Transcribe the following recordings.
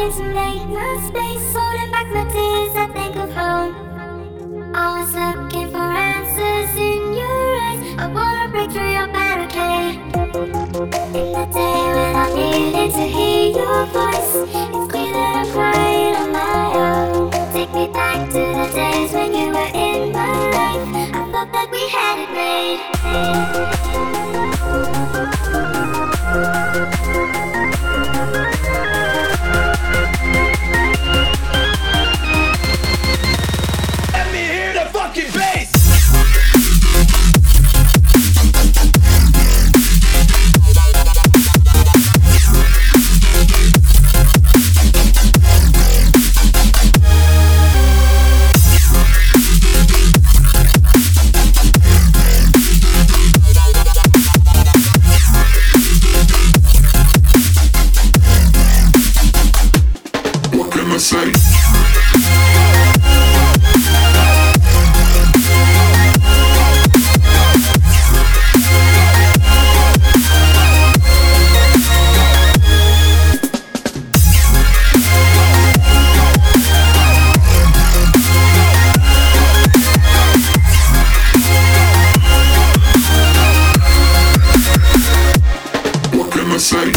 trying to make my space, holding back my tears. I think of home. I was looking for answers in your eyes. I wanna break through your barricade. In the day when I needed to hear your voice, it's clear that I'm crying on my own. Take me back to the days when you were in my life. I thought that we had it made. Let me hear the fucking bass! What can I say? What can I say?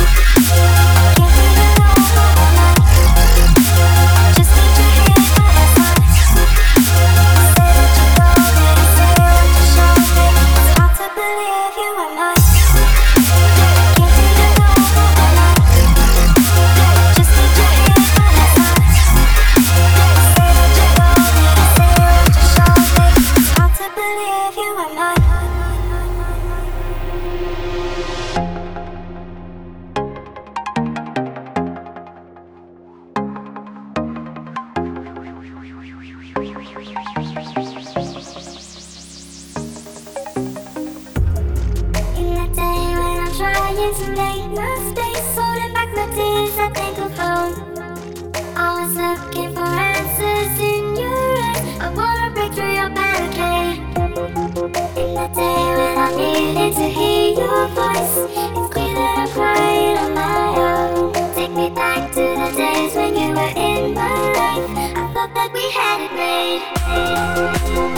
Trying to make my space, holding back my tears. I think of home. I was looking for answers in your eyes. I wanna break through your barricade. In the day when I needed to hear your voice, it's clear that I'm crying on my own. Take me back to the days when you were in my life. I thought that we had it made.